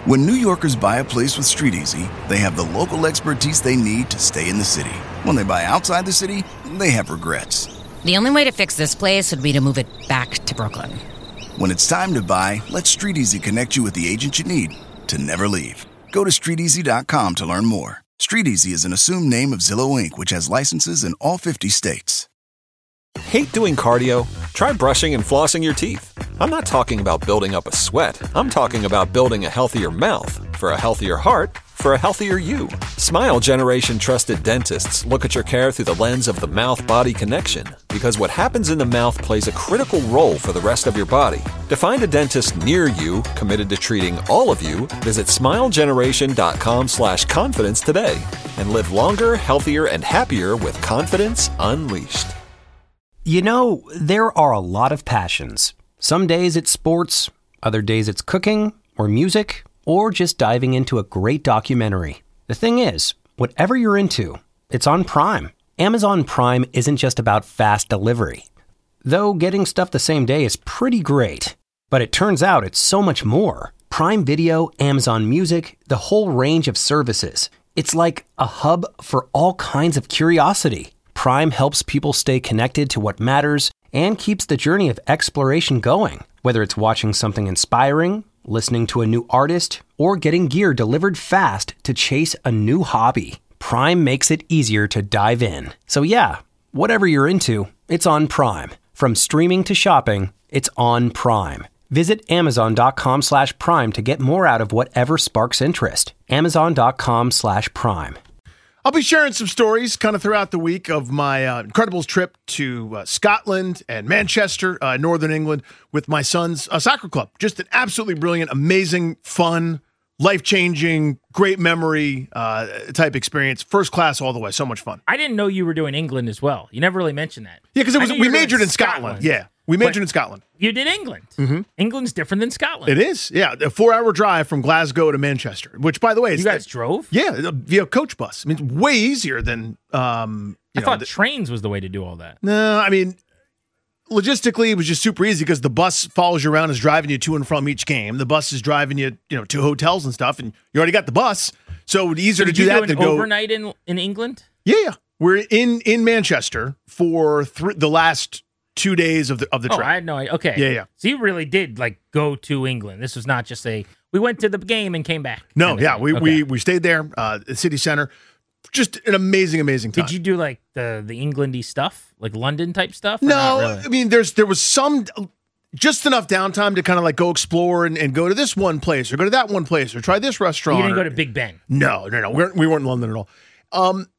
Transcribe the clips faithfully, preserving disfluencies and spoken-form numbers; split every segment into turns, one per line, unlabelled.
When New Yorkers buy a place with StreetEasy, they have the local expertise they need to stay in the city. When they buy outside the city, they have regrets.
The only way to fix this place would be to move it back to Brooklyn.
When it's time to buy, let StreetEasy connect you with the agent you need to never leave. Go to street easy dot com to learn more. StreetEasy is an assumed name of Zillow Incorporated, which has licenses in all fifty states.
Hate doing cardio? Try brushing and flossing your teeth. I'm not talking about building up a sweat. I'm talking about building a healthier mouth. For a healthier heart, for a healthier you. Smile Generation trusted dentists look at your care through the lens of the mouth-body connection, because what happens in the mouth plays a critical role for the rest of your body. To find a dentist near you committed to treating all of you, visit smile generation dot com slash confidence today and live longer, healthier, and happier with confidence unleashed.
You know, there are a lot of passions. Some days it's sports, other days it's cooking or music, or just diving into a great documentary. The thing is, whatever you're into, it's on Prime. Amazon Prime isn't just about fast delivery. Though getting stuff the same day is pretty great. But it turns out it's so much more. Prime Video, Amazon Music, the whole range of services. It's like a hub for all kinds of curiosity. Prime helps people stay connected to what matters and keeps the journey of exploration going. Whether it's watching something inspiring, listening to a new artist, or getting gear delivered fast to chase a new hobby, Prime makes it easier to dive in. So yeah, whatever you're into, it's on Prime. From streaming to shopping, it's on Prime. Visit amazon dot com slash prime to get more out of whatever sparks interest. amazon dot com slash prime.
I'll be sharing some stories kind of throughout the week of my uh, Incredibles trip to uh, Scotland and Manchester, uh, Northern England, with my son's uh, soccer club. Just an absolutely brilliant, amazing, fun, life-changing, great memory uh, type experience. First class all the way. So much fun.
I didn't know you were doing England as well. You never really mentioned that.
Yeah, because it was
I knew
we
you were
majored
doing
in Scotland.
Scotland.
Yeah, we majored
But
in Scotland.
You did England.
Mm-hmm.
England's different than Scotland.
It is, yeah. A four-hour drive from Glasgow to Manchester, which, by the way, is
You guys drove?
Yeah, via coach bus. I mean, it's way easier than. Um, you
I
know,
thought
the,
trains was the way to do all that.
No, I mean, logistically, it was just super easy because the bus follows you around, is driving you to and from each game. The bus is driving you, you know, to hotels and stuff, and you already got the bus, so it's easier
So
to
did
do
you
that
do
than
an
go
overnight in in England.
Yeah, yeah. We're in in Manchester for th- the last two days of the of the
Oh,
trip.
I had no idea. Okay.
Yeah, yeah.
So you really did like go to England. This was not just a we went to the game and came back.
no,
kind of
yeah,
thing.
we,
Okay.
we we stayed there, uh, the city center. Just an amazing, amazing time.
Did you do like the the Englandy stuff, like London type stuff? or
No,
not really?
I mean, there's there was some, just enough downtime to kind of like go explore and, and go to this one place or go to that one place or try this restaurant.
You didn't
or-
go to Big Ben.
No, no, no. We weren't, we weren't in London at all. Um,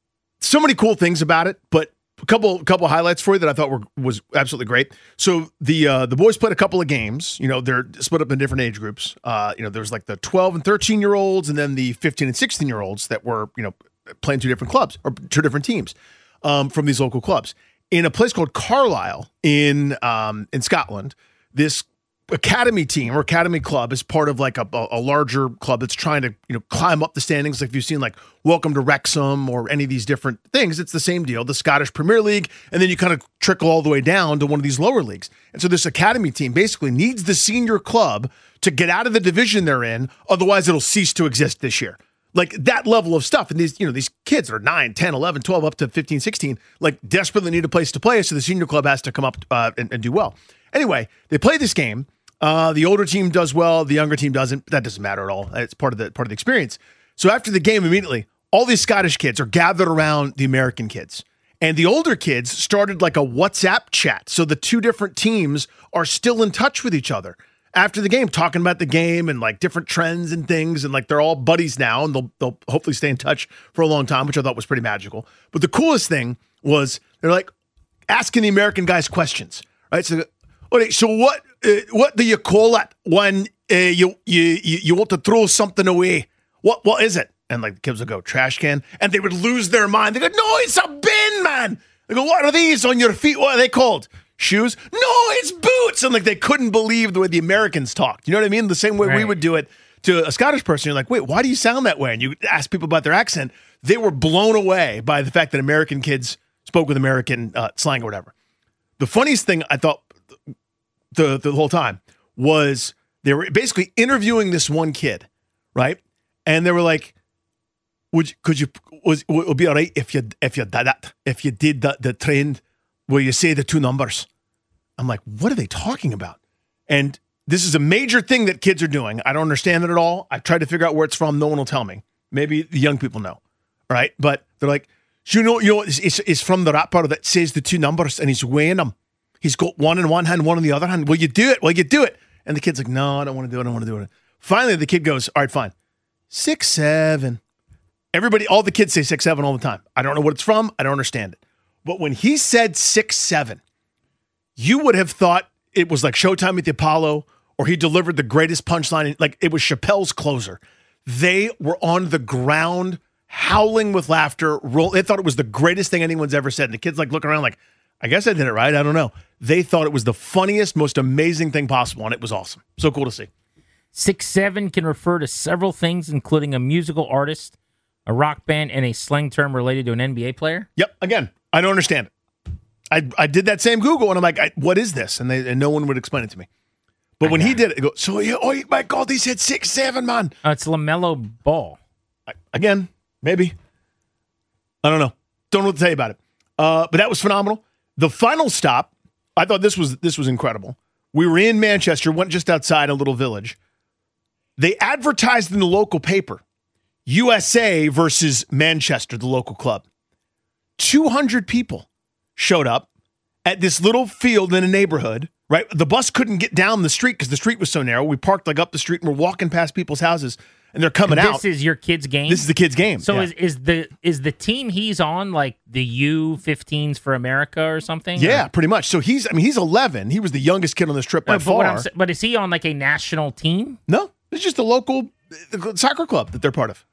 so many cool things about it, but a couple couple highlights for you that I thought were was absolutely great. So the uh, the boys played a couple of games. You know, they're split up in different age groups. Uh, you know, there's like the twelve and thirteen year olds, and then the fifteen and sixteen year olds that were you know playing two different clubs or two different teams um, from these local clubs in a place called Carlisle in um, in Scotland. This academy team or academy club is part of like a, a larger club that's trying to you know climb up the standings. Like if you've seen like Welcome to Wrexham or any of these different things, it's the same deal. The Scottish Premier League, and then you kind of trickle all the way down to one of these lower leagues. And so this academy team basically needs the senior club to get out of the division they're in, otherwise it'll cease to exist this year. Like that level of stuff. And these, you know, these kids are nine, ten, eleven, twelve, up to fifteen, sixteen, like desperately need a place to play. So the senior club has to come up uh, and, and do well. Anyway, they play this game. Uh, the older team does well. The younger team doesn't. That doesn't matter at all. It's part of the part of the experience. So after the game, immediately, all these Scottish kids are gathered around the American kids. And the older kids started like a WhatsApp chat. So the two different teams are still in touch with each other after the game, talking about the game and like different trends and things. And like they're all buddies now, and they'll they'll hopefully stay in touch for a long time, which I thought was pretty magical. But the coolest thing was they're like asking the American guys questions, right? So, okay, so what uh, what do you call it when uh, you, you you you want to throw something away? What what is it? And like the kids would go, trash can, and they would lose their mind. They go, no, it's a bin, man. They go, what are these on your feet? What are they called? Shoes? No, it's boots. And like they couldn't believe the way the Americans talked. You know what I mean? The same way
Right.
we would do it to a Scottish person. You're like, wait, why do you sound that way? And you ask people about their accent. They were blown away by the fact that American kids spoke with American uh, slang or whatever. The funniest thing I thought the the whole time was they were basically interviewing this one kid right? And they were like, "Would you, could you was would it be all right if you if you did that if you did the the trend where you say the two numbers?" I'm like, "What are they talking about?" And this is a major thing that kids are doing. I don't understand it at all. I've tried to figure out where it's from. No one will tell me. Maybe the young people know, right? But they're like, "You know, you know, it's, it's, it's from the rapper that says the two numbers and he's weighing them. He's got one in one hand, one in the other hand. Will you do it? Will you do it?" And the kid's like, "No, I don't want to do it. I don't want to do it." Finally, the kid goes, "All right, fine. Six, seven." Everybody, all the kids say six, seven all the time. I don't know what it's from. I don't understand it. But when he said six, seven, you would have thought it was like Showtime at the Apollo, or he delivered the greatest punchline. Like it was Chappelle's closer. They were on the ground howling with laughter. Roll. They thought it was the greatest thing anyone's ever said. And the kids like looking around like, I guess I did it right. I don't know. They thought it was the funniest, most amazing thing possible, and it was awesome. So cool to see.
Six seven can refer to several things, including a musical artist, a rock band, and a slang term related to an N B A player.
Yep. Again, I don't understand it. I I did that same Google, and I'm like, I, what is this? And, they, and no one would explain it to me. But I when he it. did it, I go, so, yeah, oh my God, he said six seven, man.
Uh, it's LaMelo Ball.
I, again, maybe. I don't know. Don't know what to tell you about it. Uh, but that was phenomenal. The final stop, I thought this was this was incredible. We were in Manchester, went just outside a little village. They advertised in the local paper, U S A versus Manchester, the local club. two hundred people showed up at this little field in a neighborhood, right? The bus couldn't get down the street because the street was so narrow. We parked like up the street and we're walking past people's houses and they're coming
and
out.
This is your kid's game?
This is the kid's game.
So
yeah.
is, is the is the team he's on like the U fifteens for America or something?
Yeah,
or?
pretty much. So he's, I mean, he's eleven. He was the youngest kid on this trip by
but,
far.
But, but is he on like a national team?
No, it's just a local soccer club that they're part of.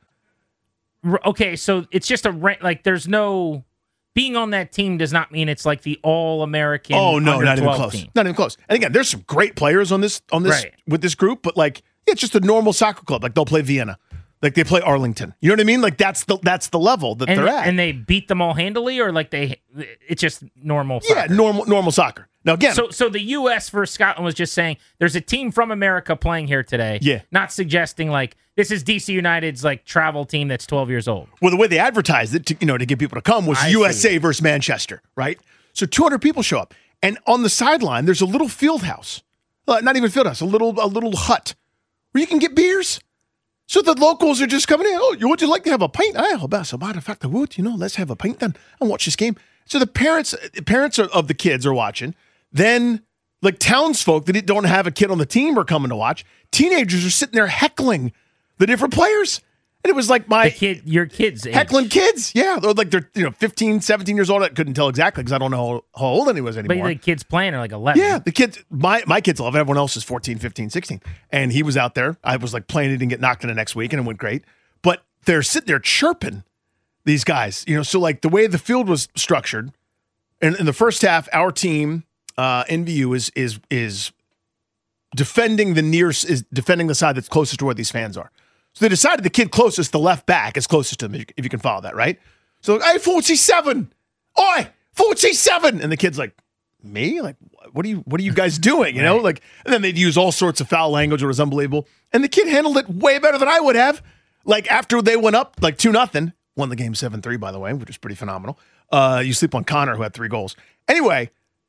Okay, so it's just a like. There's no being on that team does not mean it's like the all-American.
Oh no, not even close.
Team.
Not even close. And again, there's some great players on this on this
right.
with this group, but like yeah, it's just a normal soccer club. Like they'll play Vienna, like they play Arlington. You know what I mean? Like that's the that's the level that
and,
they're at.
And they beat them all handily, or like they it's just normal. Soccer?
Yeah, normal normal soccer. Now again,
so so the U S versus Scotland was just saying there's a team from America playing here today.
Yeah,
not suggesting like this is D C United's like travel team that's twelve years old.
Well, the way they advertised it to you know to get people to come was I U S A see. versus Manchester, right? So two hundred people show up, and on the sideline there's a little field house, uh, not even field house, a little a little hut where you can get beers. So the locals are just coming in. Oh, would you like to have a pint? Oh, as a matter of fact, I would. You know, let's have a pint then and watch this game. So the parents parents of the kids are watching. Then, like townsfolk that don't have a kid on the team are coming to watch. Teenagers are sitting there heckling the different players. And it was like my...
The kid, your kids' age.
Heckling kids, yeah. They're like they're you know fifteen, seventeen years old. I couldn't tell exactly because I don't know how, how old any was anymore.
But the kids playing are like eleven.
Yeah, the kids, my, my kids eleven. Everyone else is fourteen, fifteen, sixteen. And he was out there. I was like playing it and get knocked in the next week and it went great. But they're sitting there chirping, these guys. You know, so like the way the field was structured, in, in the first half, our team... Uh, N V U is is is defending the near is defending the side that's closest to where these fans are. So they decided the kid closest, the left back, is closest to them, if you can follow that, right? So like, hey, forty-seven, oi, forty-seven, and the kid's like, me? Like, what are you what are you guys doing? You know, like, and then they'd use all sorts of foul language. It was unbelievable, and the kid handled it way better than I would have. Like after they went up like two nothing, won the game seven three, by the way, which is pretty phenomenal. Uh, you sleep on Connor, who had three goals. Anyway.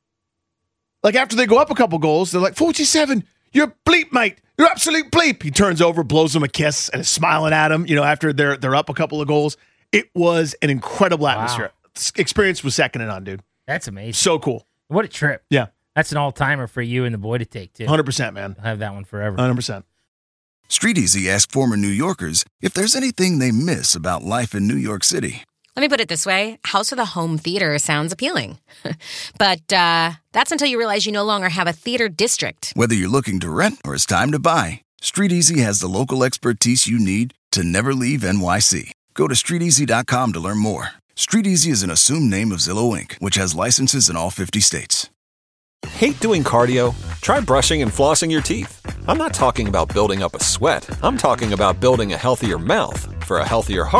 Like, after they go up a couple goals, they're like, forty-seven, you're a bleep, mate. You're absolute bleep. He turns over, blows him a kiss, and is smiling at him, you know, after they're they're up a couple of goals. It was an incredible atmosphere. Wow. Experience was second to none, dude.
That's amazing.
So cool.
What a trip.
Yeah.
That's an all-timer for you and the boy to take, too.
one hundred percent, man.
I'll have that one forever.
one hundred percent.
Street Easy asked former New Yorkers if there's anything they miss about life in New York City.
Let me put it this way. House of the Home Theater sounds appealing. But uh, that's until you realize you no longer have a theater district.
Whether you're looking to rent or it's time to buy, Street Easy has the local expertise you need to never leave N Y C. Go to street easy dot com to learn more. Street Easy is an assumed name of Zillow Incorporated, which has licenses in all fifty states.
Hate doing cardio? Try brushing and flossing your teeth. I'm not talking about building up a sweat. I'm talking about building a healthier mouth. For a healthier heart,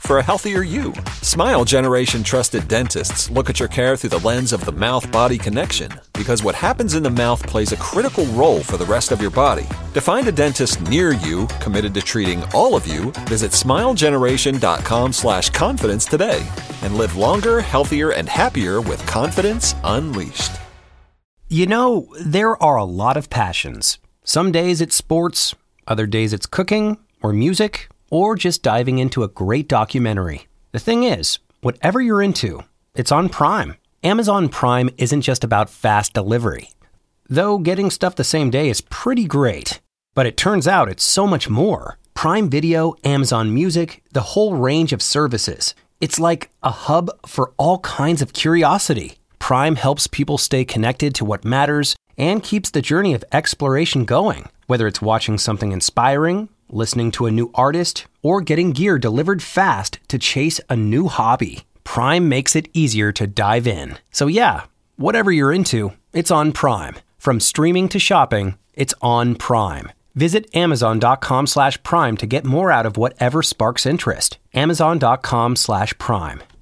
for a healthier you. Smile Generation trusted dentists look at your care through the lens of the mouth-body connection, because what happens in the mouth plays a critical role for the rest of your body. To find a dentist near you committed to treating all of you, visit smilegeneration.com slash confidence today and live longer, healthier, and happier with confidence unleashed.
You know, there are a lot of passions. Some days it's sports, other days it's cooking or music, or just diving into a great documentary. The thing is, whatever you're into, it's on Prime. Amazon Prime isn't just about fast delivery. Though getting stuff the same day is pretty great. But it turns out it's so much more. Prime Video, Amazon Music, the whole range of services. It's like a hub for all kinds of curiosity. Prime helps people stay connected to what matters and keeps the journey of exploration going. Whether it's watching something inspiring, listening to a new artist, or getting gear delivered fast to chase a new hobby, Prime makes it easier to dive in. So yeah, whatever you're into, it's on Prime. From streaming to shopping, it's on Prime. Visit amazon.com slash prime to get more out of whatever sparks interest. Amazon.com slash prime.